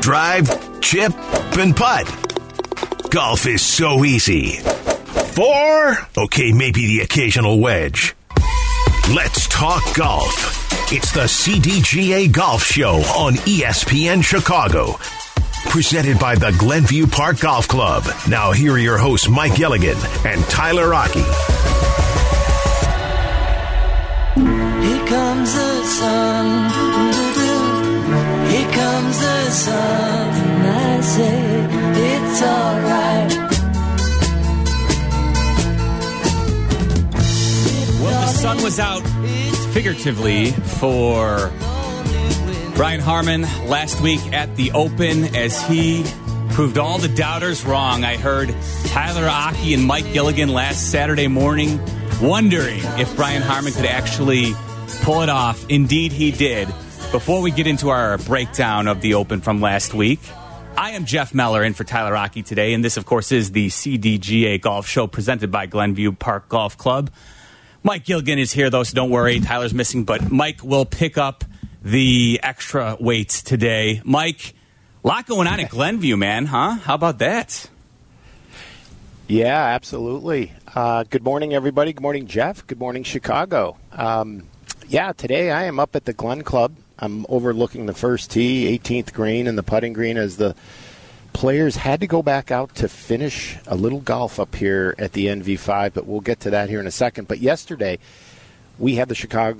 drive, chip, and putt. Golf is so easy. 4? Okay, maybe the occasional wedge. Let's talk golf. It's the CDGA Golf Show on ESPN Chicago. Presented by the Glenview Park Golf Club. Now here are your hosts, Mike Gilligan and Tyler Rocky. Here comes the sun. Here comes the sun. And I say it's alright. Well, the sun was out figuratively for Brian Harman last week at the Open as he proved all the doubters wrong. I heard Tyler Aki and Mike Gilligan last Saturday morning wondering if Brian Harman could actually pull it off. Indeed, he did. Before we get into our breakdown of the Open from last week, I am Jeff Meller in for Tyler Aki today, and this, of course, is the CDGA Golf Show presented by Glenview Park Golf Club. Mike Gilligan is here, though, so don't worry. Tyler's missing, but Mike will pick up the extra weights today. Mike, a lot going on at Glenview, man, huh? How about that? Yeah, absolutely. Good morning, everybody. Good morning, Jeff. Good morning, Chicago. Today I am up at the Glen Club. I'm overlooking the first tee, 18th green, and the putting green as the players had to go back out to finish a little golf up here at the NV5, but we'll get to that here in a second. But yesterday, we had the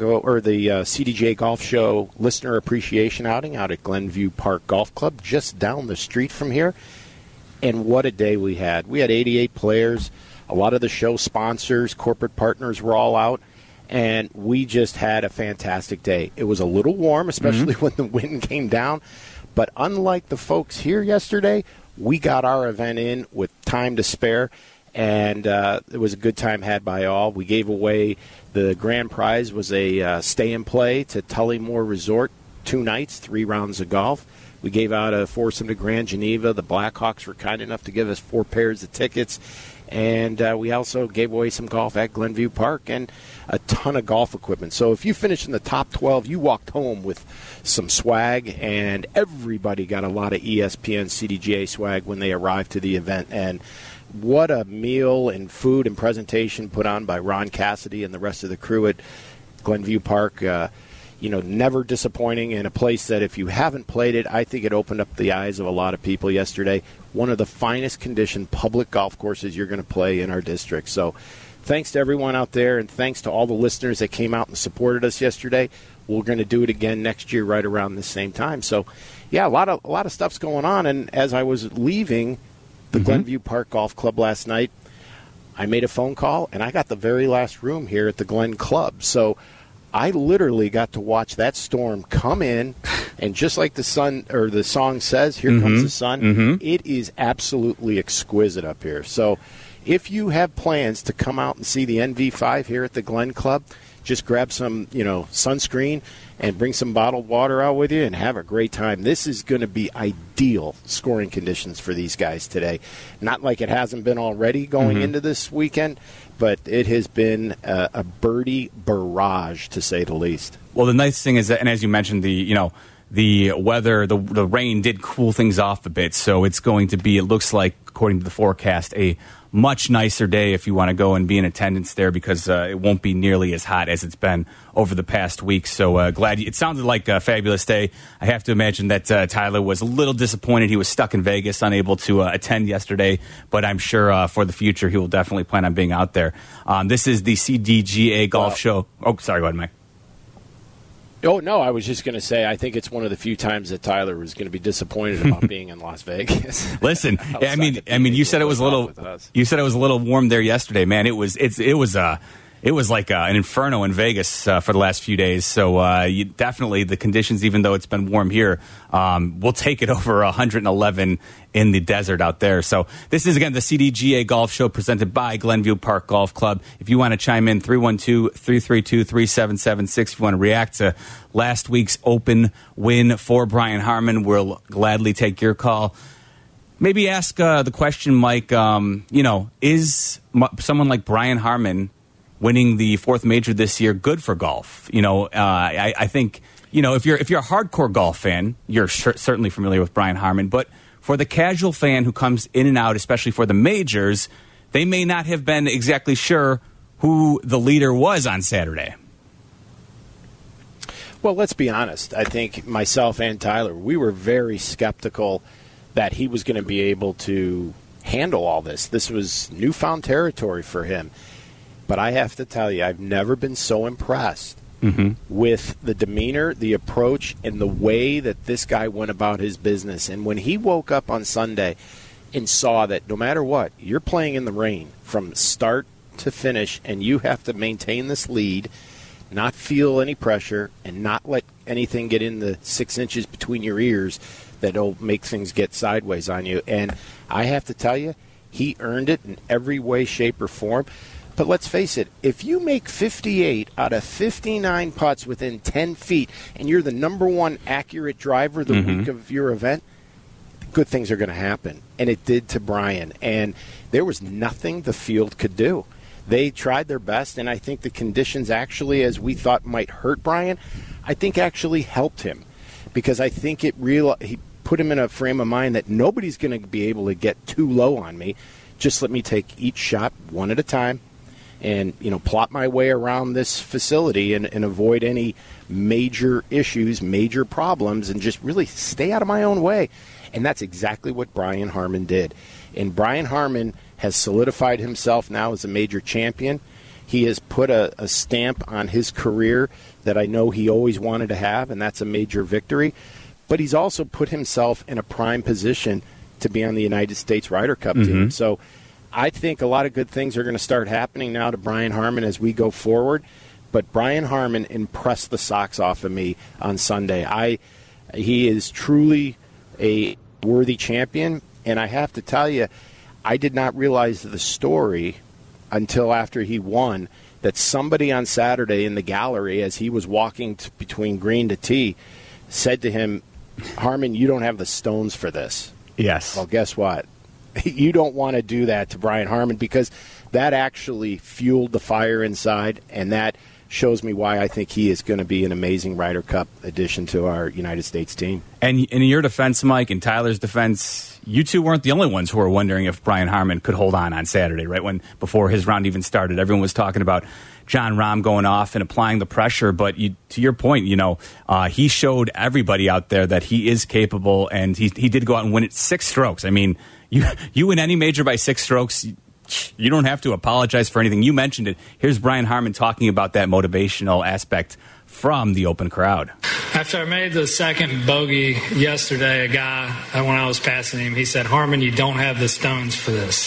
CDJ Golf Show listener appreciation outing out at Glenview Park Golf Club, just down the street from here. And what a day we had. We had 88 players. A lot of the show sponsors, corporate partners were all out. And we just had a fantastic day. It was a little warm, especially when the wind came down. But unlike the folks here yesterday, we got our event in with time to spare. And it was a good time had by all. We gave away the grand prize was a stay-and-play to Tullymore Resort, 2 nights, 3 rounds of golf. We gave out a foursome to Grand Geneva. The Blackhawks were kind enough to give us 4 pairs of tickets. And we also gave away some golf at Glenview Park and a ton of golf equipment. So if you finished in the top 12, you walked home with some swag, and everybody got a lot of ESPN CDGA swag when they arrived to the event. And what a meal and food and presentation put on by Ron Cassidy and the rest of the crew at Glenview Park. Never disappointing, in a place that if you haven't played it, I think it opened up the eyes of a lot of people yesterday. One of the finest conditioned public golf courses you're going to play in our district. So thanks to everyone out there, and thanks to all the listeners that came out and supported us yesterday. We're going to do it again next year right around the same time. So, yeah, a lot of stuff's going on. And as I was leaving the Glenview Park Golf Club last night, I made a phone call, and I got the very last room here at the Glen Club. So I literally got to watch that storm come in, and just like the song says, "Here comes the sun." It is absolutely exquisite up here. So if you have plans to come out and see the NV5 here at the Glen Club, just grab some, sunscreen and bring some bottled water out with you and have a great time. This is going to be ideal scoring conditions for these guys today. Not like it hasn't been already going into this weekend, but it has been a birdie barrage, to say the least. Well, the nice thing is that, and as you mentioned, the weather, the rain did cool things off a bit, so it's going to be, it looks like, according to the forecast, a much nicer day if you want to go and be in attendance there, because it won't be nearly as hot as it's been over the past week. So it sounded like a fabulous day. I have to imagine that Tyler was a little disappointed. He was stuck in Vegas, unable to attend yesterday, but I'm sure for the future he will definitely plan on being out there. This is the CDGA Golf Show. Oh, sorry, go ahead, Mike. Oh, no, I was just going to say, I think it's one of the few times that Tyler was going to be disappointed about being in Las Vegas. Listen, I mean, you said it was a little warm there yesterday, man. It was like an inferno in Vegas for the last few days. So definitely the conditions, even though it's been warm here, we'll take it over 111 in the desert out there. So this is, again, the CDGA Golf Show presented by Glenview Park Golf Club. If you want to chime in, 312-332-3776. If you want to react to last week's Open win for Brian Harman, we'll gladly take your call. Maybe ask the question, Mike, is someone like Brian Harman winning the 4th major this year good for golf? I think if you're a hardcore golf fan, you're certainly familiar with Brian Harman. But for the casual fan who comes in and out, especially for the majors, they may not have been exactly sure who the leader was on Saturday. Well, let's be honest. I think myself and Tyler, we were very skeptical that he was going to be able to handle all this. This was newfound territory for him. But I have to tell you, I've never been so impressed with the demeanor, the approach, and the way that this guy went about his business. And when he woke up on Sunday and saw that no matter what, you're playing in the rain from start to finish, and you have to maintain this lead, not feel any pressure, and not let anything get in the 6 inches between your ears that'll make things get sideways on you. And I have to tell you, he earned it in every way, shape, or form. But let's face it, if you make 58 out of 59 putts within 10 feet and you're the number one accurate driver the week of your event, good things are going to happen. And it did to Brian. And there was nothing the field could do. They tried their best, and I think the conditions actually, as we thought might hurt Brian, I think actually helped him. Because I think he put him in a frame of mind that nobody's going to be able to get too low on me. Just let me take each shot one at a time and, plot my way around this facility and avoid any major issues, major problems, and just really stay out of my own way. And that's exactly what Brian Harman did. And Brian Harman has solidified himself now as a major champion. He has put a stamp on his career that I know he always wanted to have, and that's a major victory. But he's also put himself in a prime position to be on the United States Ryder Cup team. So I think a lot of good things are going to start happening now to Brian Harman as we go forward. But Brian Harman impressed the socks off of me on Sunday. He is truly a worthy champion, and I have to tell you, I did not realize the story until after he won, that somebody on Saturday in the gallery, as he was walking between green to tee, said to him, Harman, you don't have the stones for this. Yes. Well, guess what? You don't want to do that to Brian Harman, because that actually fueled the fire inside, and that shows me why I think he is going to be an amazing Ryder Cup addition to our United States team. And in your defense, Mike, and Tyler's defense, you two weren't the only ones who were wondering if Brian Harman could hold on Saturday, right? Before his round even started, everyone was talking about Jon Rahm going off and applying the pressure. But to your point, he showed everybody out there that he is capable, and he did go out and win it 6 strokes. I mean, you win any major by 6 strokes, you don't have to apologize for anything. You mentioned it. Here's Brian Harman talking about that motivational aspect from the open crowd. After I made the second bogey yesterday, a guy, when I was passing him, he said, Harman, you don't have the stones for this.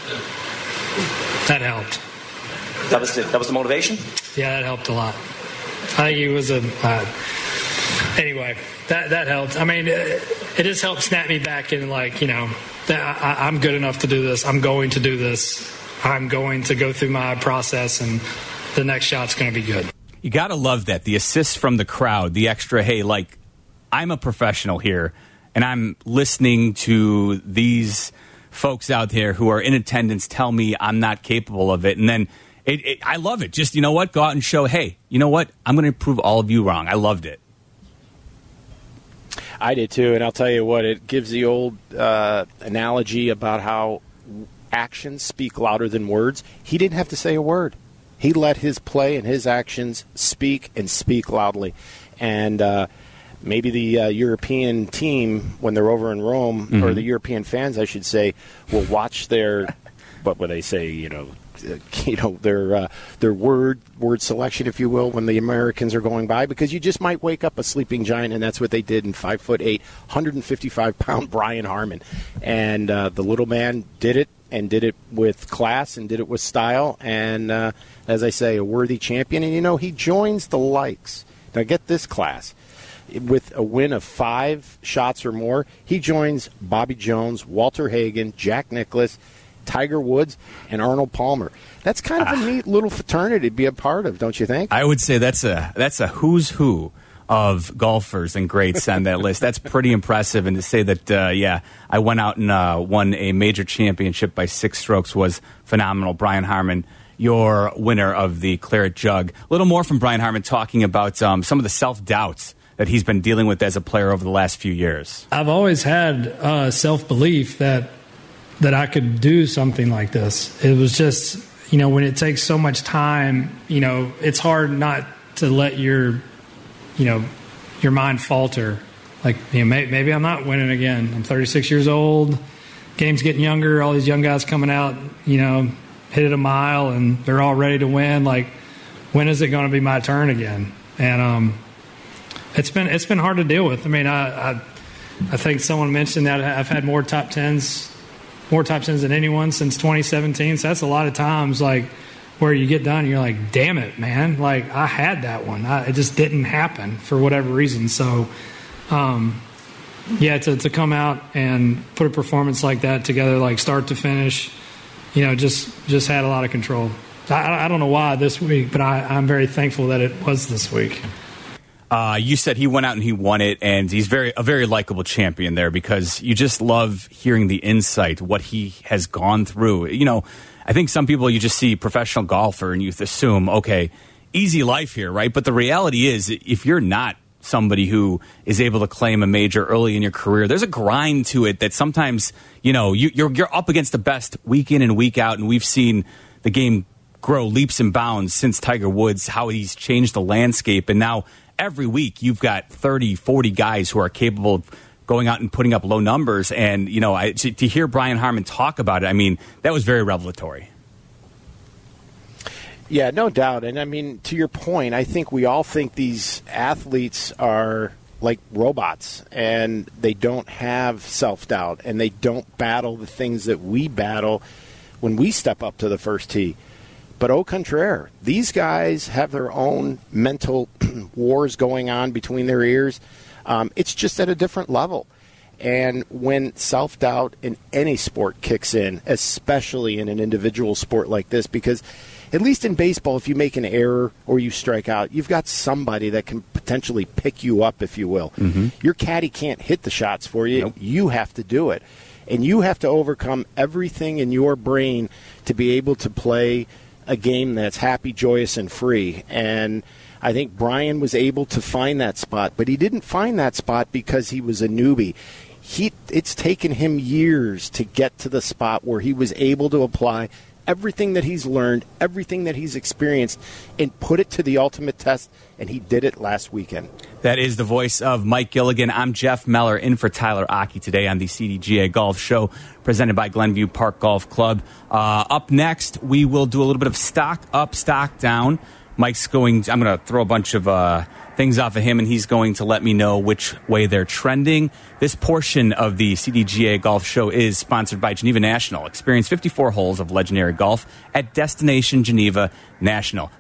That helped. That was the motivation? Yeah, that helped a lot. I think he was anyway, that helped. I mean, it just helped snap me back in, I'm good enough to do this. I'm going to do this. I'm going to go through my process, and the next shot's going to be good. You got to love that. The assist from the crowd, the extra, hey, I'm a professional here, and I'm listening to these folks out there who are in attendance tell me I'm not capable of it. And then I love it. Just, go out and show, hey, you know what? I'm going to prove all of you wrong. I loved it. I did too, and I'll tell you what, it gives the old analogy about how actions speak louder than words. He didn't have to say a word. He let his play and his actions speak loudly. And maybe the European team, when they're over in Rome, or the European fans, I should say, will watch their, what would they say, their word selection, if you will, when the Americans are going by, because you just might wake up a sleeping giant, and that's what they did in 5'8", 155-pound Brian Harman. And the little man did it, and did it with class, and did it with style, and as I say, a worthy champion. And he joins the likes. Now get this, class. With a win of 5 shots or more, he joins Bobby Jones, Walter Hagen, Jack Nicklaus, Tiger Woods, and Arnold Palmer. That's kind of a neat little fraternity to be a part of, don't you think? I would say that's a who's who of golfers and greats on that list. That's pretty impressive. And to say that, I went out and won a major championship by 6 strokes was phenomenal. Brian Harman, your winner of the Claret Jug. A little more from Brian Harman talking about some of the self-doubts that he's been dealing with as a player over the last few years? I've always had self-belief that I could do something like this. It was just, when it takes so much time, it's hard not to let your mind falter. Like, maybe I'm not winning again. I'm 36 years old. Game's getting younger. All these young guys coming out, hit it a mile, and they're all ready to win. Like, when is it going to be my turn again? And it's been hard to deal with. I mean, I think someone mentioned that I've had more top tens than anyone since 2017. So that's a lot of times, like, where you get done and you're like, damn it, man. Like, I had that one. It just didn't happen for whatever reason. So, to come out and put a performance like that together, like start to finish, just had a lot of control. I don't know why this week, but I'm very thankful that it was this week. You said he went out and he won it, and he's a very likable champion there because you just love hearing the insight, what he has gone through. I think some people, you just see professional golfer and you assume, okay, easy life here, right? But the reality is, if you're not somebody who is able to claim a major early in your career, there's a grind to it that sometimes, you're up against the best week in and week out, and we've seen the game grow leaps and bounds since Tiger Woods, how he's changed the landscape, and now every week you've got 30, 40 guys who are capable of going out and putting up low numbers. And, to hear Brian Harman talk about it, I mean, that was very revelatory. Yeah, no doubt. And, I mean, to your point, I think we all think these athletes are like robots and they don't have self-doubt and they don't battle the things that we battle when we step up to the first tee. But au contraire, these guys have their own mental wars going on between their ears. It's just at a different level. And when self-doubt in any sport kicks in, especially in an individual sport like this, because at least in baseball, if you make an error or you strike out, you've got somebody that can potentially pick you up, if you will. Mm-hmm. Your caddy can't hit the shots for you. Nope. You have to do it. And you have to overcome everything in your brain to be able to play a game that's happy, joyous, and free. And I think Brian was able to find that spot, but he didn't find that spot because he was a newbie. It's taken him years to get to the spot where he was able to apply everything that he's learned, everything that he's experienced, and put it to the ultimate test, and he did it last weekend. That is the voice of Mike Gilligan. I'm Jeff Meller, in for Tyler Aki today on the CDGA Golf Show, presented by Glenview Park Golf Club. Up next, we will do a little bit of stock up, stock down. I'm going to throw a bunch of things off of him, and he's going to let me know which way they're trending. This portion of the CDGA Golf Show is sponsored by Geneva National. Experience 54 holes of legendary golf at Destination Geneva National.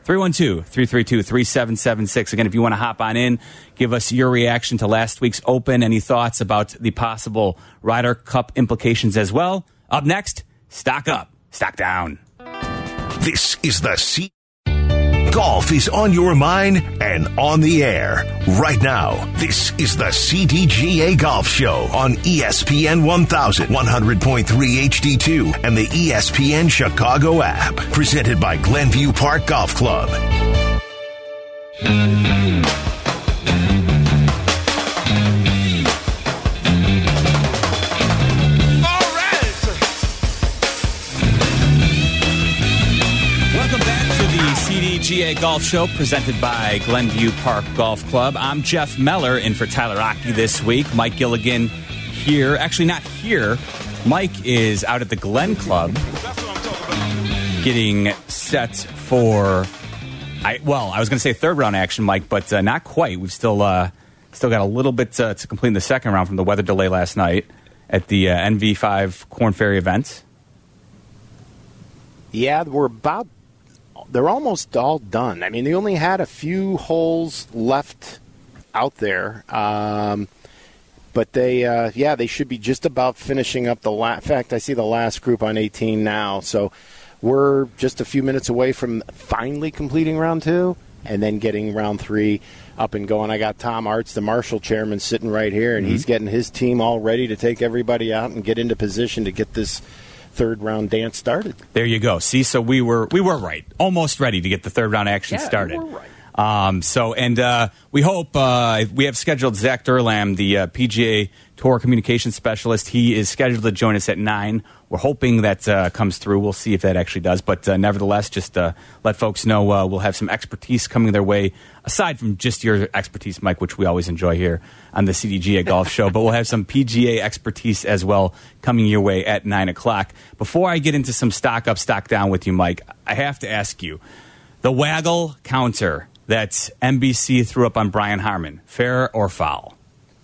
312-332-3776. Again, if you want to hop on in, give us your reaction to last week's Open, any thoughts about the possible Ryder Cup implications as well. Up next, stock up, stock down. This is the Golf is on your mind and on the air right now. This is the CDGA Golf Show on ESPN 1000, 100.3 HD2, and the ESPN Chicago app. Presented by Glenview Park Golf Club. CDGA Golf Show presented by Glenview Park Golf Club. I'm Jeff Meller, in for Tyler Aki this week. Mike Gilligan here. Actually, not here. Mike is out at the Glen Club getting set for, I was going to say third round action, Mike, but not quite. We've still got a little bit to complete in the second round from the weather delay last night at the NV5 Corn Ferry event. Yeah, they're almost all done. I mean, they only had a few holes left out there. But they should be just about finishing up the last. In fact, I see the last group on 18 now. So we're just a few minutes away from finally completing round 2 and then getting round 3 up and going. I got Tom Arts, the Marshall chairman, sitting right here, and he's getting his team all ready to take everybody out and get into position to get this third round dance started. There you go. See, so we were right. Almost ready to get the third round action started. We were right. We hope we have scheduled Zach Durlam, the PGA Tour communications specialist. He is scheduled to join us at 9. We're hoping that comes through. We'll see if that actually does. But nevertheless, just let folks know we'll have some expertise coming their way, aside from just your expertise, Mike, which we always enjoy here on the CDGA Golf Show. But we'll have some PGA expertise as well coming your way at 9 o'clock. Before I get into some stock up, stock down with you, Mike, I have to ask you, the waggle counter that NBC threw up on Brian Harman, fair or foul?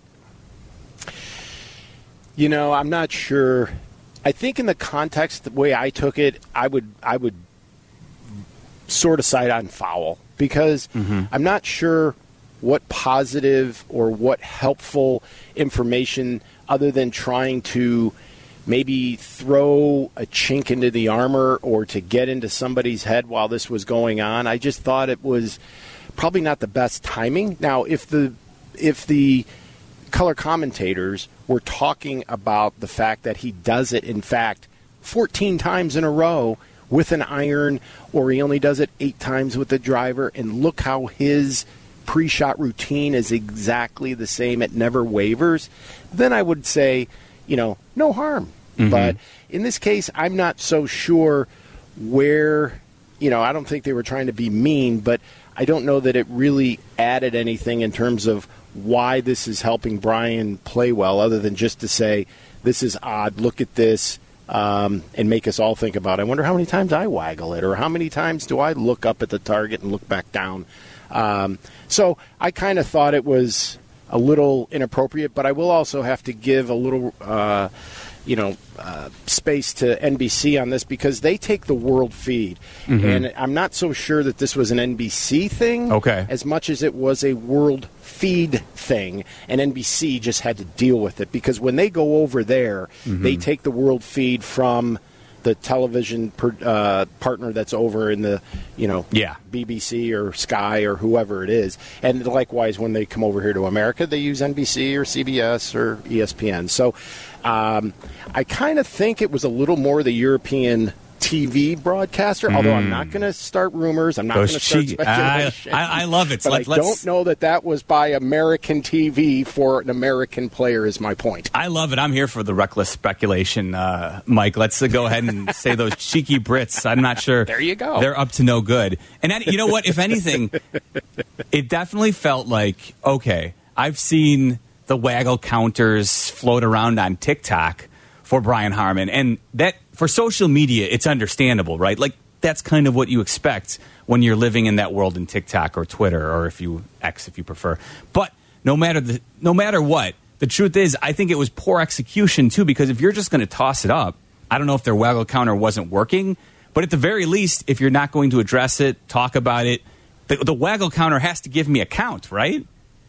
You know, I'm not sure. I think in the context, the way I took it, I would sort of side on foul because I'm not sure what positive or what helpful information other than trying to maybe throw a chink into the armor or to get into somebody's head while this was going on. I just thought it was probably not the best timing. Now, if the color commentators were talking about the fact that he does it, in fact, 14 times in a row with an iron, or he only does it 8 times with the driver, and look how his pre-shot routine is exactly the same, it never wavers, then I would say, no harm. But in this case, I'm not so sure where, I don't think they were trying to be mean, but I don't know that it really added anything in terms of why this is helping Brian play well, other than just to say, this is odd, look at this, and make us all think about it. I wonder how many times I waggle it, or how many times do I look up at the target and look back down. So I kind of thought it was a little inappropriate, but I will also have to give a little space to NBC on this because they take the world feed. And I'm not so sure that this was an NBC thing as much as it was a world feed thing, and NBC just had to deal with it because when they go over there, they take the world feed from the television partner that's over in the, BBC or Sky or whoever it is. And likewise, when they come over here to America, they use NBC or CBS or ESPN. So I kind of think it was a little more the European TV broadcaster, although I'm not going to start rumors. I'm not going to start speculation. I love it. So but I don't know that was by American TV for an American player is my point. I love it. I'm here for the reckless speculation, Mike. Let's go ahead and say those cheeky Brits. I'm not sure. There you go. They're up to no good. And you know what? If anything, it definitely felt like, okay, I've seen the waggle counters float around on TikTok for Brian Harman, and that for social media, it's understandable, right? Like that's kind of what you expect when you're living in that world in TikTok or Twitter, or if you prefer. But no matter what, the truth is, I think it was poor execution too. Because if you're just going to toss it up, I don't know if their waggle counter wasn't working, but at the very least, if you're not going to address it, talk about it, the waggle counter has to give me a count, right?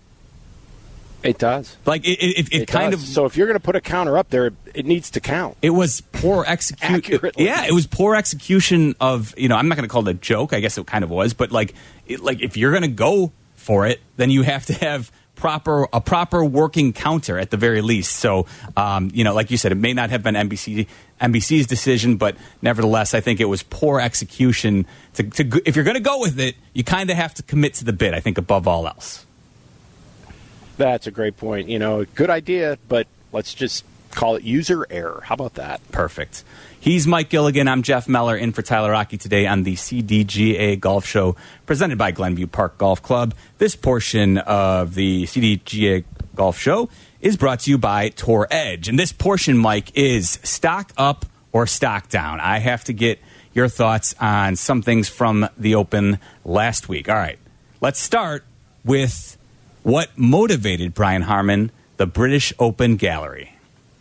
It does. Like it kind of. So if you're going to put a counter up there, it needs to count. It was poor execution. Yeah, it was poor execution of. I'm not going to call it a joke. I guess it kind of was, but like if you're going to go for it, then you have to have a proper working counter at the very least. So like you said, it may not have been NBC's decision, but nevertheless, I think it was poor execution. If you're going to go with it, you kind of have to commit to the bid. I think above all else. That's a great point. Good idea, but let's just call it user error. How about that? Perfect. He's Mike Gilligan. I'm Jeff Meller in for Tyler Rocky today on the CDGA Golf Show presented by Glenview Park Golf Club. This portion of the CDGA Golf Show is brought to you by Tour Edge. And this portion, Mike, is stock up or stock down. I have to get your thoughts on some things from the Open last week. All right. Let's start with what motivated Brian Harman, the British Open Gallery.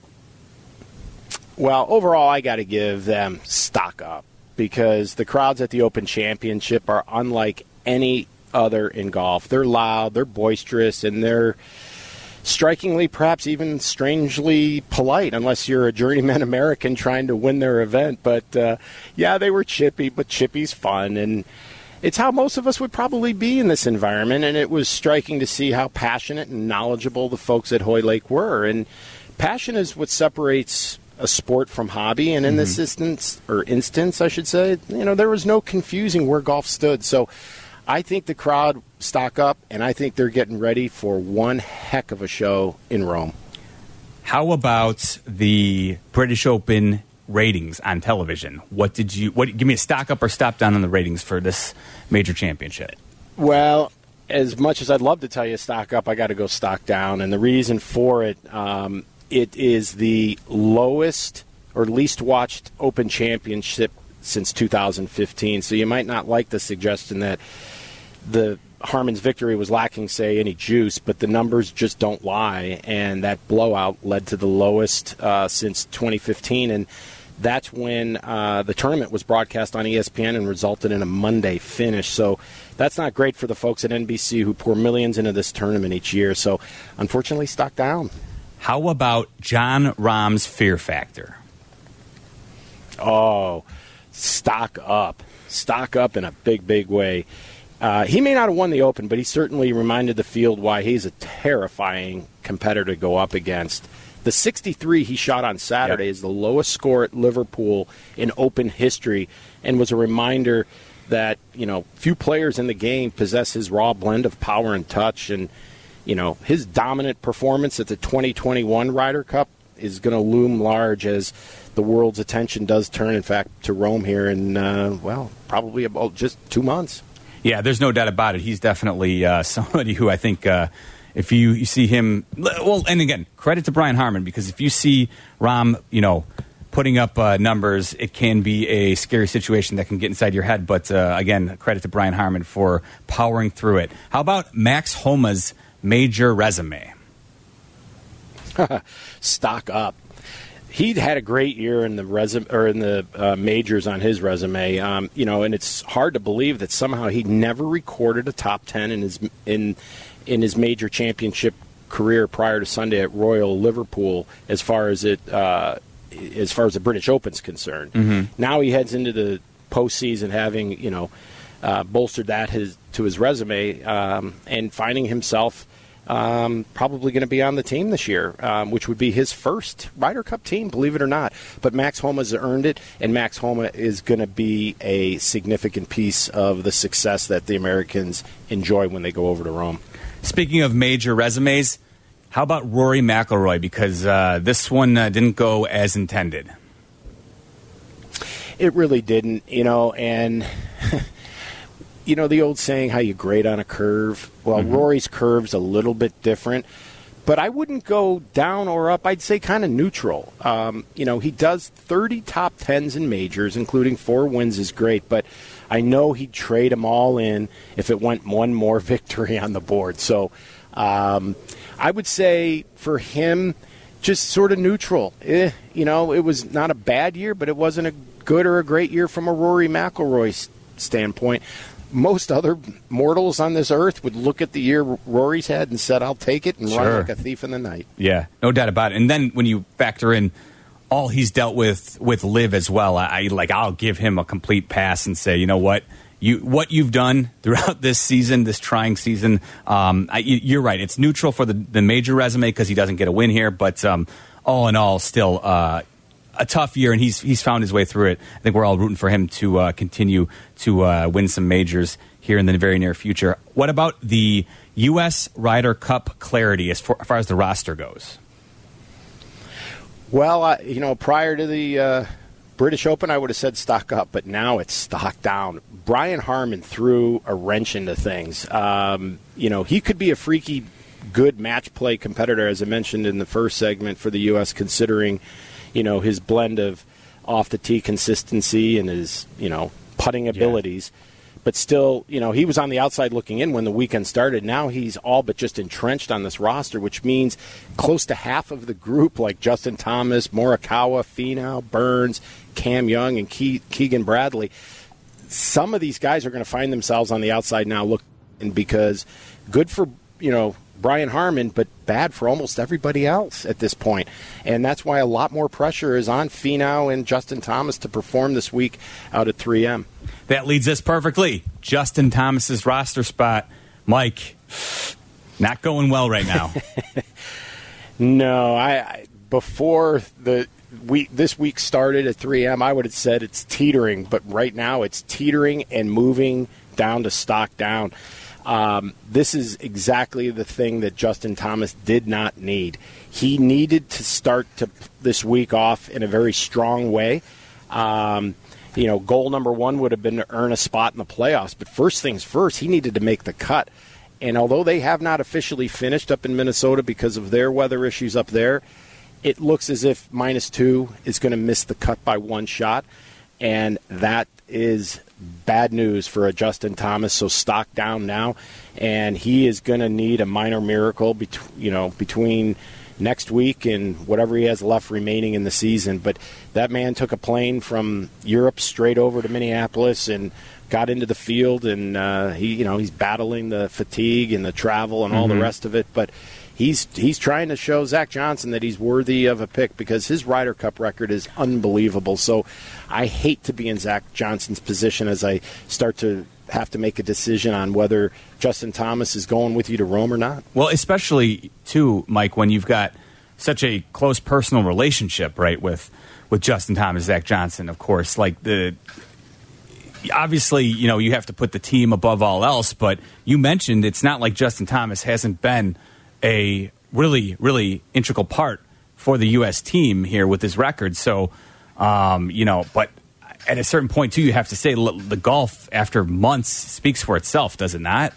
Well, overall, I got to give them stock up because the crowds at the Open Championship are unlike any other in golf. They're loud, they're boisterous, and they're strikingly, perhaps even strangely polite, unless you're a journeyman American trying to win their event. But, they were chippy, but chippy's fun, and it's how most of us would probably be in this environment, and it was striking to see how passionate and knowledgeable the folks at Hoylake were. And passion is what separates a sport from hobby, and in this instance, I should say, there was no confusing where golf stood. So I think the crowd stock up, and I think they're getting ready for one heck of a show in Rome. How about the British Open ratings on television? Give me a stock up or stop down on the ratings for this major championship. Well, as much as I'd love to tell you stock up, I got to go stock down. And the reason for it, it is the lowest or least watched Open Championship since 2015. So you might not like the suggestion that the Harman's victory was lacking, say, any juice, but the numbers just don't lie. And that blowout led to the lowest since 2015. And that's when the tournament was broadcast on ESPN and resulted in a Monday finish. So that's not great for the folks at NBC who pour millions into this tournament each year. So unfortunately, stock down. How about Jon Rahm's fear factor? Oh, stock up. Stock up in a big, big way. He may not have won the Open, but he certainly reminded the field why he's a terrifying competitor to go up against. The 63 he shot on Saturday is the lowest score at Liverpool in Open history, and was a reminder that, few players in the game possess his raw blend of power and touch. And, his dominant performance at the 2021 Ryder Cup is going to loom large as the world's attention does turn, in fact, to Rome here in, probably about just 2 months. Yeah, there's no doubt about it. He's definitely somebody who I think if you see him, well, and again, credit to Brian Harman, because if you see Rahm, putting up numbers, it can be a scary situation that can get inside your head. But again, credit to Brian Harman for powering through it. How about Max Homa's major resume? Stock up. He'd had a great year in the majors on his resume, and it's hard to believe that somehow he never recorded a top 10 in his major championship career prior to Sunday at Royal Liverpool. As far as the British Open's concerned, Now he heads into the postseason having bolstered that to his resume, and finding himself. Probably going to be on the team this year, which would be his first Ryder Cup team, believe it or not. But Max Homa's earned it, and Max Homa is going to be a significant piece of the success that the Americans enjoy when they go over to Rome. Speaking of major resumes, how about Rory McIlroy? Because this one didn't go as intended. It really didn't, and... the old saying, how you grade on a curve. Well, Rory's curve's a little bit different, but I wouldn't go down or up. I'd say kind of neutral. He does 30 top 10s in majors, including 4 wins is great, but I know he'd trade them all in if it went one more victory on the board. So I would say for him, just sort of neutral. It was not a bad year, but it wasn't a good or a great year from a Rory McIlroy standpoint. Most other mortals on this earth would look at the year Rory's had and said, I'll take it and run like a thief in the night. Yeah, no doubt about it. And then when you factor in all he's dealt with Liv as well, I'll give him a complete pass and say, you know what? What you've done throughout this season, this trying season, you're right. It's neutral for the major resume because he doesn't get a win here. But all in all, still a tough year, and he's found his way through it. I think we're all rooting for him to continue to win some majors here in the very near future. What about the U.S. Ryder Cup clarity as far as the roster goes? Well, prior to the British Open, I would have said stock up, but now it's stock down. Brian Harman threw a wrench into things. He could be a freaky good match play competitor, as I mentioned in the first segment for the U.S., considering his blend of off-the-tee consistency and his, putting abilities. But still, he was on the outside looking in when the weekend started. Now he's all but just entrenched on this roster, which means close to half of the group, like Justin Thomas, Morikawa, Finau, Burns, Cam Young, and Keegan Bradley, some of these guys are going to find themselves on the outside now looking, because good for, Brian Harman, but bad for almost everybody else at this point. And that's why a lot more pressure is on Finau and Justin Thomas to perform this week out at 3M. That leads us perfectly. Justin Thomas's roster spot. Mike, not going well right now. No, I before this week started at 3M, I would have said it's teetering, but right now it's teetering and moving down to stock down. This is exactly the thing that Justin Thomas did not need. He needed to start this week off in a very strong way. Goal number one would have been to earn a spot in the playoffs. But first things first, he needed to make the cut. And although they have not officially finished up in Minnesota because of their weather issues up there, it looks as if -2 is going to miss the cut by one shot. And that is bad news for a Justin Thomas. So stock down now. And he is going to need a minor miracle between next week and whatever he has left remaining in the season. But that man took a plane from Europe straight over to Minneapolis and got into the field, and he's battling the fatigue and the travel and all the rest of it. But he's trying to show Zach Johnson that he's worthy of a pick because his Ryder Cup record is unbelievable. So I hate to be in Zach Johnson's position as I start to have to make a decision on whether Justin Thomas is going with you to Rome or not. Well, especially, too, Mike, when you've got such a close personal relationship, right, with Justin Thomas, Zach Johnson, of course. Obviously, you have to put the team above all else, but you mentioned it's not like Justin Thomas hasn't been a really, really integral part for the U.S. team here with his record. So, but at a certain point, too, you have to say the golf after months speaks for itself, does it not?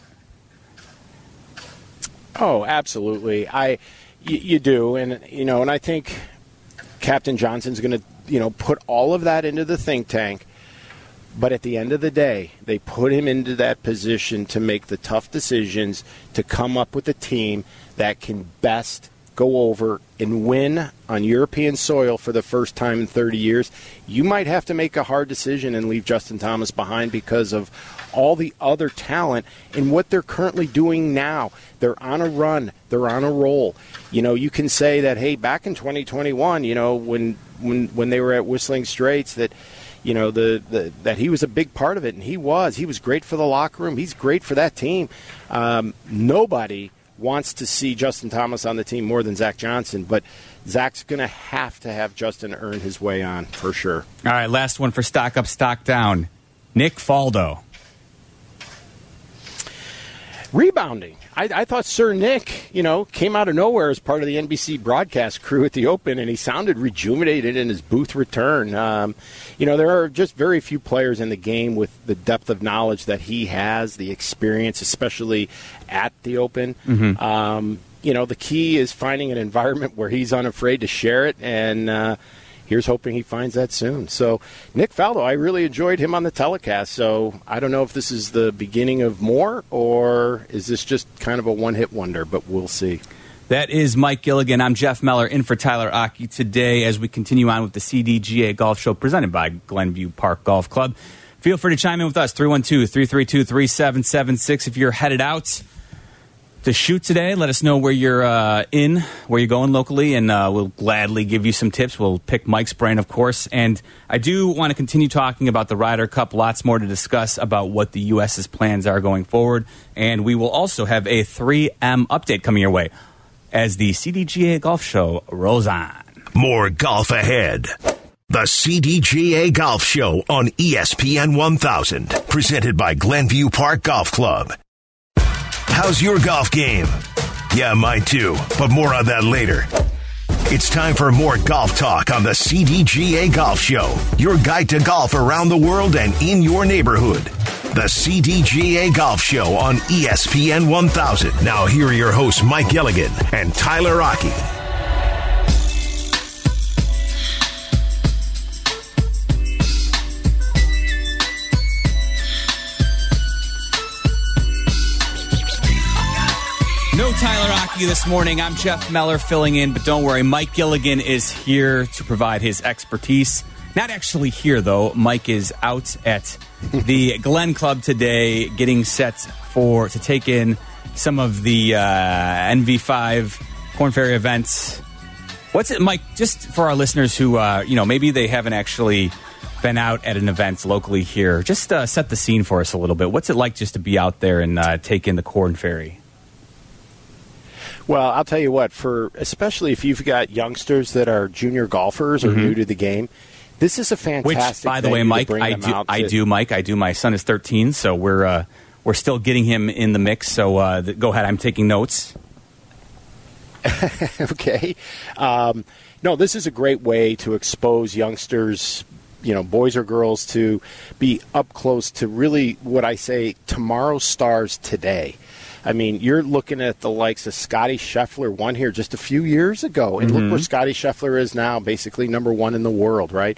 Oh, absolutely. You do. And I think Captain Johnson's going to, put all of that into the think tank. But at the end of the day, they put him into that position to make the tough decisions, to come up with a team that can best go over and win on European soil for the first time in 30 years. You might have to make a hard decision and leave Justin Thomas behind because of all the other talent and what they're currently doing now. They're on a run. They're on a roll. You can say that, hey, back in 2021, when they were at Whistling Straits, that that he was a big part of it, and he was great for the locker room. He's great for that team. Nobody wants to see Justin Thomas on the team more than Zach Johnson, but Zach's going to have Justin earn his way on for sure. All right, last one for stock up, stock down. Nick Faldo. Rebounding. I thought Sir Nick, came out of nowhere as part of the NBC broadcast crew at the Open, and he sounded rejuvenated in his booth return. There are just very few players in the game with the depth of knowledge that he has, the experience, especially at the Open. The key is finding an environment where he's unafraid to share it, and here's hoping he finds that soon. So, Nick Faldo, I really enjoyed him on the telecast. So, I don't know if this is the beginning of more or is this just kind of a one-hit wonder, but we'll see. That is Mike Gilligan. I'm Jeff Meller in for Tyler Aki today as we continue on with the CDGA Golf Show presented by Glenview Park Golf Club. Feel free to chime in with us, 312-332-3776 if you're headed out to shoot today. Let us know where you're where you're going locally, and we'll gladly give you some tips. We'll pick Mike's brain, of course. And I do want to continue talking about the Ryder Cup. Lots more to discuss about what the U.S.'s plans are going forward. And we will also have a 3M update coming your way as the CDGA Golf Show rolls on. More golf ahead. The CDGA Golf Show on ESPN 1000, presented by Glenview Park Golf Club. How's your golf game? Yeah, mine too, but more on that later. It's time for more golf talk on the CDGA Golf Show, your guide to golf around the world and in your neighborhood. The CDGA Golf Show on ESPN 1000. Now here are your hosts, Mike Gilligan and Tyler Aki. No Tyler Aki this morning. I'm Jeff Meller filling in, but don't worry, Mike Gilligan is here to provide his expertise. Not actually here, though. Mike is out at the Glen Club today getting set to take in some of the NV5 Korn Ferry events. What's it, Mike, just for our listeners who, maybe they haven't actually been out at an event locally here, just set the scene for us a little bit. What's it like just to be out there and take in the Korn Ferry? Well, I'll tell you what, especially if you've got youngsters that are junior golfers or new to the game, This is a fantastic. Which, by the way, Mike, I do. My son is 13, so we're still getting him in the mix. So go ahead. I'm taking notes. Okay. No, this is a great way to expose youngsters, boys or girls, to be up close to really what I say tomorrow's stars today. I mean, you're looking at the likes of Scotty Scheffler, won here just a few years ago, and look where Scotty Scheffler is now, basically number one in the world, right?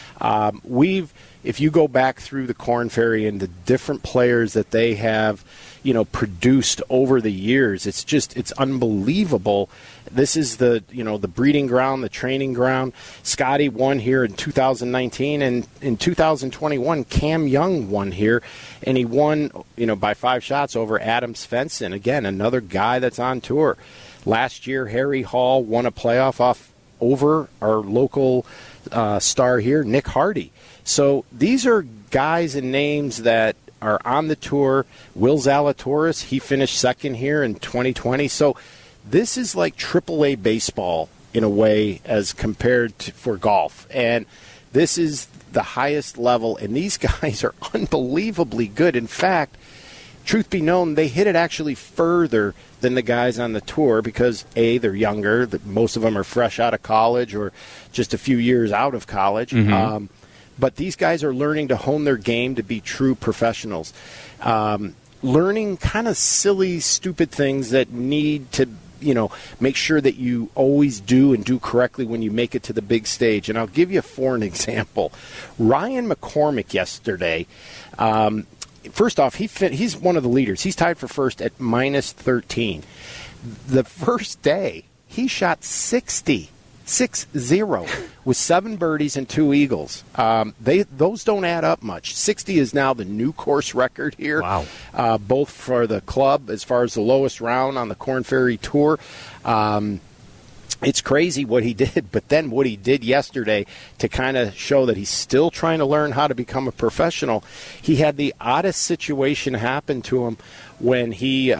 If you go back through the Korn Ferry and the different players that they have, produced over the years, it's unbelievable. This is the breeding ground, the training ground. Scotty won here in 2019, and in 2021, Cam Young won here, and he won, by 5 shots over Adam Svensson. Again, another guy that's on tour. Last year, Harry Hall won a playoff over our local star here, Nick Hardy. So these are guys and names that are on the tour. Will Zalatoris, he finished second here in 2020. So this is like AAA baseball in a way as compared to for golf. And this is the highest level, and these guys are unbelievably good. In fact, truth be known, they hit it actually further than the guys on the tour because, A, they're younger. Most of them are fresh out of college or just a few years out of college. But these guys are learning to hone their game to be true professionals. Learning kind of silly, stupid things that need to, make sure that you always do and do correctly when you make it to the big stage. And I'll give you for an example. Ryan McCormick yesterday, first off, he's one of the leaders. He's tied for first at minus 13. The first day, he shot 6-0 with 7 birdies and 2 eagles. Those don't add up much. 60 is now the new course record here. Wow. Both for the club as far as the lowest round on the Korn Ferry Tour. It's crazy what he did, but then what he did yesterday to kind of show that he's still trying to learn how to become a professional, he had the oddest situation happen to him when he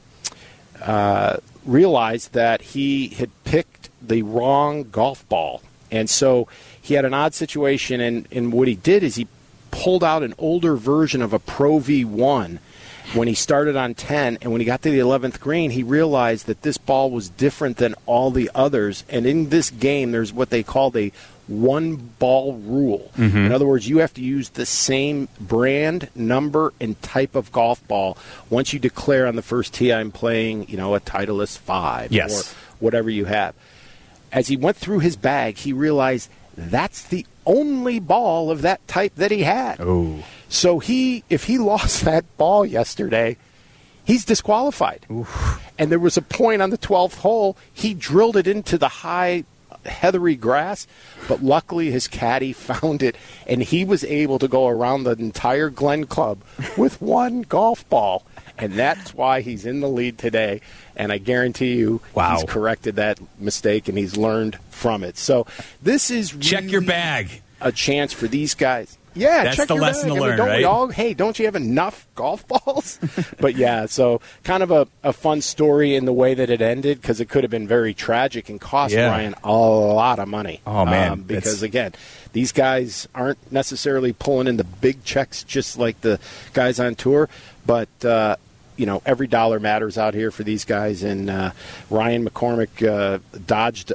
realized that he had picked the wrong golf ball. And so he had an odd situation, and what he did is he pulled out an older version of a Pro V1 when he started on 10, and when he got to the 11th green, he realized that this ball was different than all the others. And in this game, there's what they call the one-ball rule. In other words, you have to use the same brand, number, and type of golf ball. Once you declare on the first tee, I'm playing, a Titleist 5 or whatever you have. As he went through his bag, he realized that's the only ball of that type that he had. Oh. So if he lost that ball yesterday, he's disqualified. Oof. And there was a point on the 12th hole, he drilled it into the high, heathery grass, but luckily his caddy found it, and he was able to go around the entire Glen Club with one golf ball. And that's why he's in the lead today. And I guarantee you he's corrected that mistake and he's learned from it. So this is really check your bag. A chance for these guys. Yeah, that's check the your lesson bag. to learn, don't right? we all, hey, don't you have enough golf balls? But yeah, so kind of a fun story in the way that it ended, because it could have been very tragic and cost Ryan a lot of money. Oh, man. Because, again, these guys aren't necessarily pulling in the big checks just like the guys on tour, but every dollar matters out here for these guys, and Ryan McCormick dodged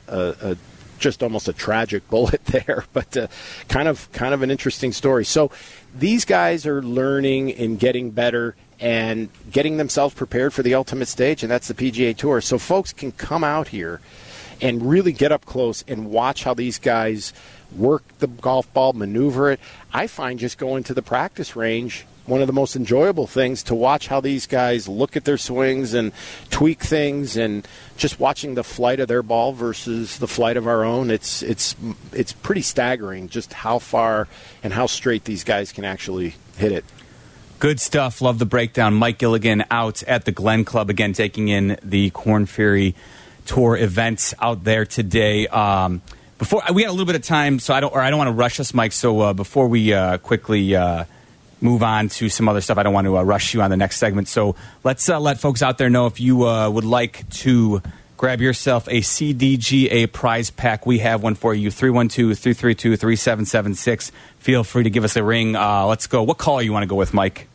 just almost a tragic bullet there, but kind of an interesting story. So these guys are learning and getting better and getting themselves prepared for the ultimate stage, and that's the PGA Tour. So folks can come out here and really get up close and watch how these guys work the golf ball, maneuver it. I find just going to the practice range one of the most enjoyable things, to watch how these guys look at their swings and tweak things, and just watching the flight of their ball versus the flight of our own. It's pretty staggering just how far and how straight these guys can actually hit it. Good stuff. Love the breakdown. Mike Gilligan out at the Glen Club again, taking in the Korn Ferry Tour events out there today. Before we had a little bit of time, so I don't want to rush us, Mike. So before we quickly move on to some other stuff, I don't want to rush you on the next segment. So let's let folks out there know if you would like to grab yourself a CDGA prize pack. We have one for you, 312-332-3776. Feel free to give us a ring. Let's go. What caller you want to go with, Mike?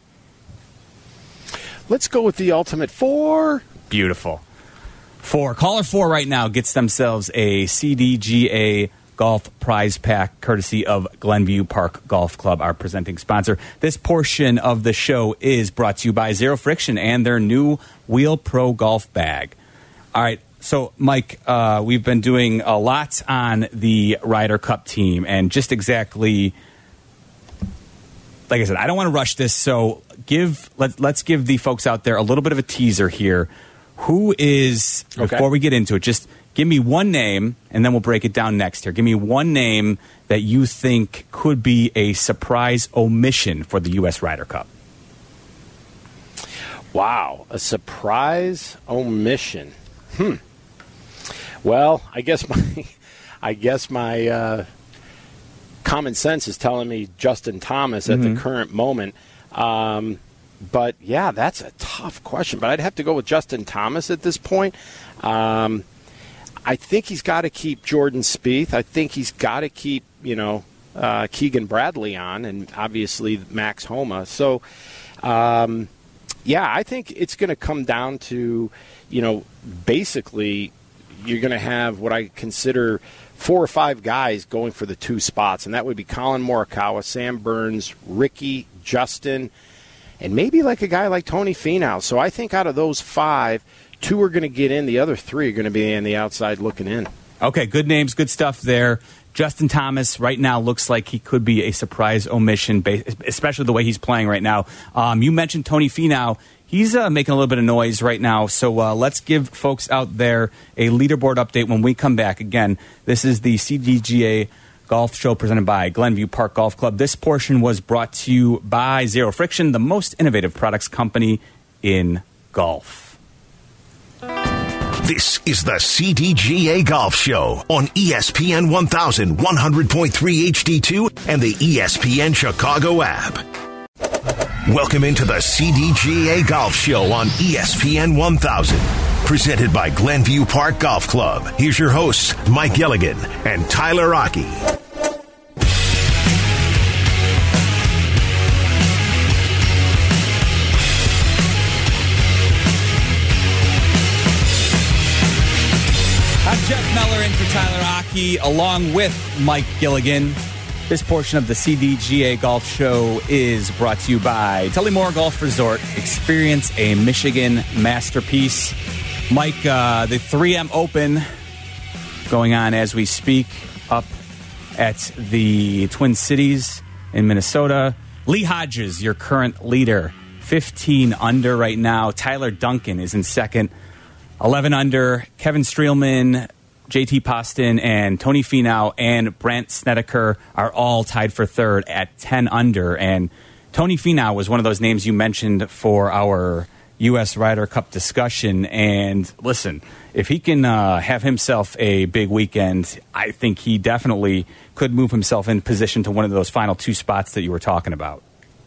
Let's go with the ultimate 4. Beautiful. 4. Caller 4 right now gets themselves a CDGA golf prize pack courtesy of Glenview Park Golf Club, our presenting sponsor. This portion of the show is brought to you by Zero Friction and their new Wheel Pro golf bag. All right, so Mike, we've been doing a lot on the Ryder Cup team, and just exactly, like I said, I don't want to rush this, so let's give the folks out there a little bit of a teaser here. Who is, before we get into it, just give me one name, and then we'll break it down next here. Give me one name that you think could be a surprise omission for the U.S. Ryder Cup. Wow, a surprise omission. Well, I guess my common sense is telling me Justin Thomas at the current moment. But, yeah, that's a tough question. But I'd have to go with Justin Thomas at this point. I think he's got to keep Jordan Spieth. I think he's got to keep, Keegan Bradley on, and obviously Max Homa. So, yeah, I think it's going to come down to, basically you're going to have what I consider 4 or 5 guys going for the 2 spots, and that would be Colin Morikawa, Sam Burns, Ricky, Justin, and maybe like a guy like Tony Finau. So I think out of those 5, 2 are going to get in. The other 3 are going to be on the outside looking in. Okay, good names, good stuff there. Justin Thomas right now looks like he could be a surprise omission, especially the way he's playing right now. You mentioned Tony Finau. He's making a little bit of noise right now, so let's give folks out there a leaderboard update when we come back. Again, this is the CDGA Golf Show presented by Glenview Park Golf Club. This portion was brought to you by Zero Friction, the most innovative products company in golf. This is the CDGA Golf Show on ESPN 1100.3 HD2 and the ESPN Chicago app. Welcome into the CDGA Golf Show on ESPN 1000. Presented by Glenview Park Golf Club. Here's your hosts, Mike Gilligan and Tyler Aki. I'm Jeff Meller in for Tyler Aki, along with Mike Gilligan. This portion of the CDGA Golf Show is brought to you by Tullymore Golf Resort. Experience a Michigan masterpiece. Mike, the 3M Open going on as we speak up at the Twin Cities in Minnesota. Lee Hodges, your current leader, 15 under right now. Tyler Duncan is in second, 11 under. Kevin Streelman, JT Poston, and Tony Finau and Brandt Snedeker are all tied for third at 10 under. And Tony Finau was one of those names you mentioned for our U.S. Ryder Cup discussion. And listen, if he can have himself a big weekend, I think he definitely could move himself in position to one of those final 2 spots that you were talking about.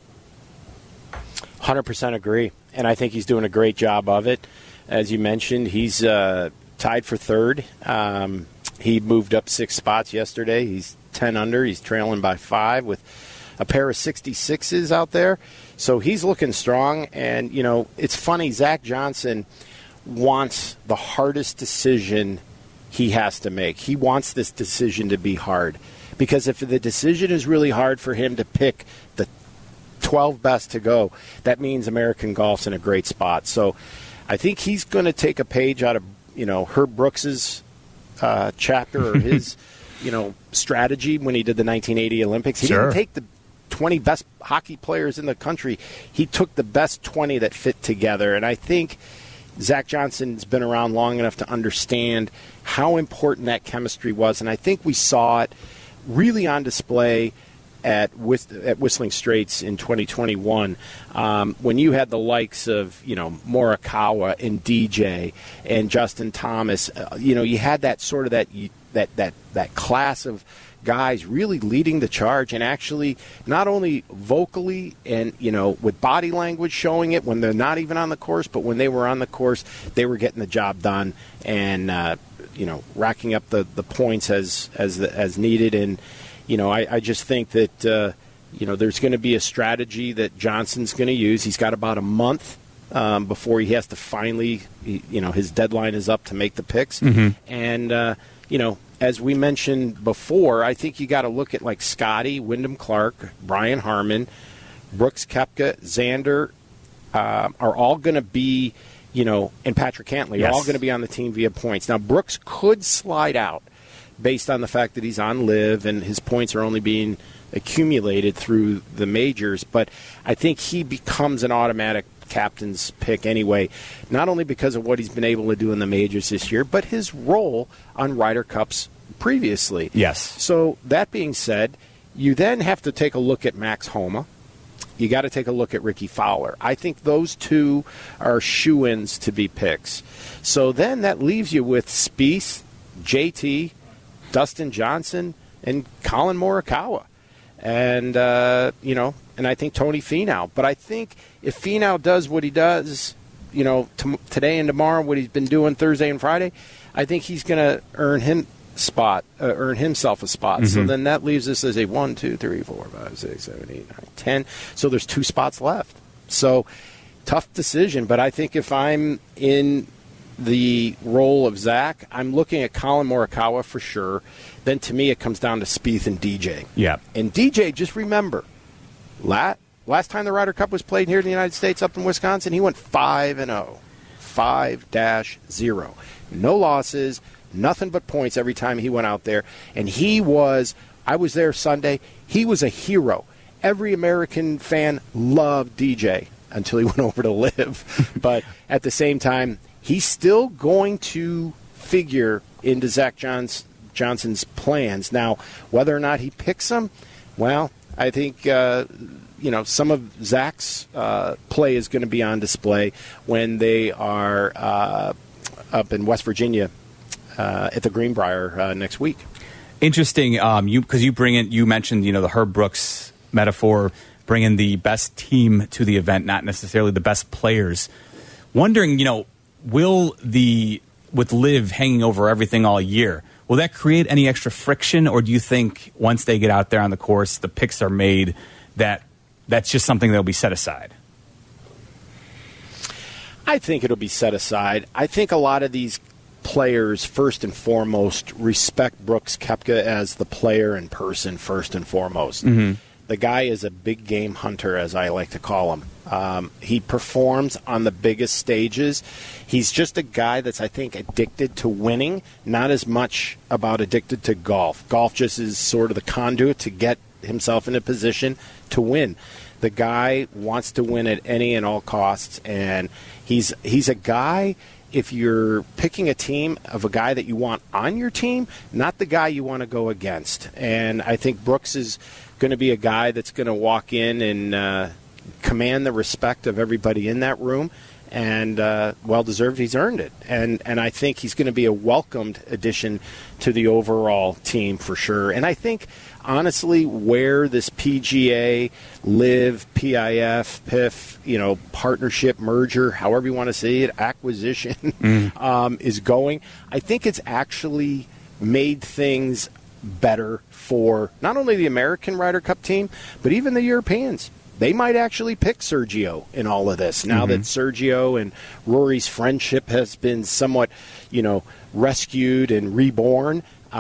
100% agree. And I think he's doing a great job of it. As you mentioned, he's tied for third. He moved up 6 spots yesterday. He's 10 under. He's trailing by 5 with a pair of 66s out there. So he's looking strong. And, it's funny, Zach Johnson wants the hardest decision he has to make. He wants this decision to be hard. Because if the decision is really hard for him to pick the 12 best to go, that means American golf's in a great spot. So I think he's going to take a page out of, Herb Brooks's chapter or his, strategy when he did the 1980 Olympics. He didn't take the 20 best hockey players in the country. He took the best 20 that fit together. And I think Zach Johnson's been around long enough to understand how important that chemistry was. And I think we saw it really on display at Whistling Straits in 2021, when you had the likes of, Morikawa and DJ and Justin Thomas, you had that sort of that that class of guys really leading the charge and actually not only vocally and, with body language showing it when they're not even on the course, but when they were on the course, they were getting the job done and, racking up the points as needed. And, I just think that, there's going to be a strategy that Johnson's going to use. He's got about a month before he has to finally, his deadline is up to make the picks. Mm-hmm. And, as we mentioned before, I think you got to look at like Scotty, Wyndham Clark, Brian Harman, Brooks Koepka, Xander are all going to be, and Patrick Cantlay are all going to be on the team via points. Now, Brooks could slide out based on the fact that he's on LIV and his points are only being accumulated through the majors, but I think he becomes an automatic captain's pick anyway, not only because of what he's been able to do in the majors this year, but his role on Ryder Cups previously. Yes. So that being said, you then have to take a look at Max Homa. You got to take a look at Ricky Fowler. I think those two are shoo-ins to be picks. So then that leaves you with Spieth, JT, Dustin Johnson, and Colin Morikawa. And, and I think Tony Finau. But I think if Finau does what he does, today and tomorrow, what he's been doing Thursday and Friday, I think he's going to earn himself a spot. Mm-hmm. So then that leaves us as a 1, 2, 3, 4, 5, 6, 7, 8, 9, 10. So there's 2 spots left. So tough decision. But I think if I'm in the role of Zach, I'm looking at Colin Morikawa for sure. Then to me, it comes down to Spieth and DJ. Yeah. And DJ, just remember, last time the Ryder Cup was played here in the United States up in Wisconsin, he went 5-0. 5-0. No losses, nothing but points every time he went out there. And I was there Sunday, he was a hero. Every American fan loved DJ until he went over to LIV. But at the same time, he's still going to figure into Zach Johnson's plans. Now, whether or not he picks him, well, I think some of Zach's play is going to be on display when they are up in West Virginia at the Greenbrier next week. Interesting, because you mentioned the Herb Brooks metaphor, bringing the best team to the event, not necessarily the best players. Wondering, with LIV hanging over everything all year, will that create any extra friction, or do you think once they get out there on the course, the picks are made, that's just something that will be set aside? I think it'll be set aside. I think a lot of these players, first and foremost, respect Brooks Koepka as the player in person, first and foremost. Mm-hmm. The guy is a big game hunter, as I like to call him. He performs on the biggest stages. He's just a guy that's, I think, addicted to winning, not as much about addicted to golf. Golf just is sort of the conduit to get himself in a position to win. The guy wants to win at any and all costs, and he's a guy, if you're picking a team, of a guy that you want on your team, not the guy you want to go against. And I think Brooks is going to be a guy that's going to walk in and command the respect of everybody in that room, and well-deserved. He's earned it. And I think he's going to be a welcomed addition to the overall team for sure. And I think, honestly, where this PGA, LIV, PIF, PIF, partnership, merger, however you want to say it, acquisition, is going, I think it's actually made things better for not only the American Ryder Cup team, but even the Europeans. They might actually pick Sergio in all of this now that Sergio and Rory's friendship has been somewhat, rescued and reborn.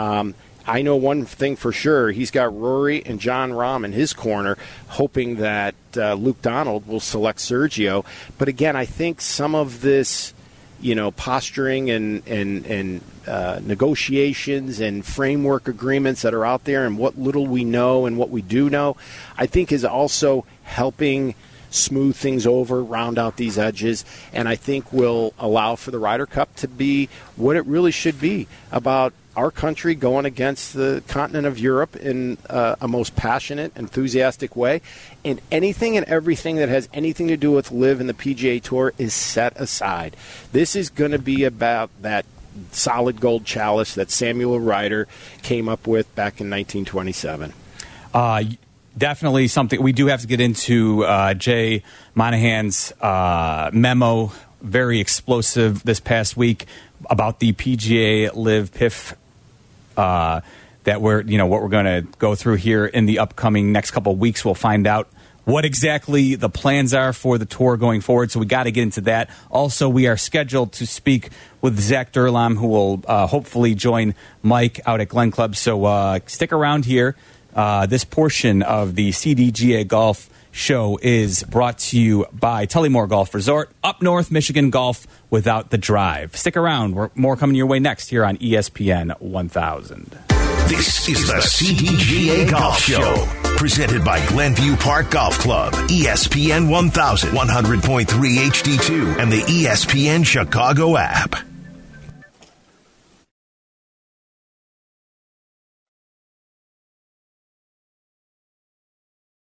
I know one thing for sure. He's got Rory and Jon Rahm in his corner, hoping that Luke Donald will select Sergio. But again, I think some of this, posturing and negotiations and framework agreements that are out there and what little we know and what we do know, I think is also helping smooth things over, round out these edges, and I think will allow for the Ryder Cup to be what it really should be, about our country going against the continent of Europe in a most passionate, enthusiastic way. And anything and everything that has anything to do with LIV and the PGA Tour is set aside. This is going to be about that solid gold chalice that Samuel Ryder came up with back in 1927. Definitely something we do have to get into. Jay Monahan's memo, very explosive this past week about the PGA Live PIF that what we're going to go through here in the upcoming next couple of weeks. We'll find out what exactly the plans are for the tour going forward. So we got to get into that. Also, we are scheduled to speak with Zach Durlam, who will hopefully join Mike out at Glen Club. So stick around here. This portion of the CDGA Golf Show is brought to you by Tullymore Golf Resort, up north Michigan golf without the drive. Stick around. More coming your way next here on ESPN 1000. This is the CDGA Golf Show, presented by Glenview Park Golf Club, ESPN 1000, 100.3 HD2, and the ESPN Chicago app.